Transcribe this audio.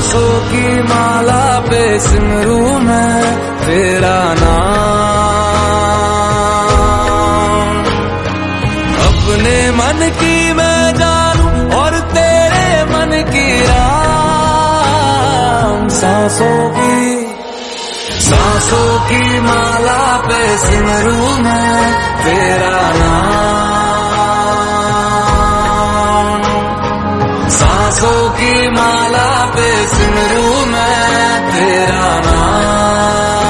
सांसों की माला पे सिमरू मैं तेरा नाम। अपने मन की मैं जानू और तेरे मन की राम। सांसों की माला पे सिमरू मैं तेरा नाम।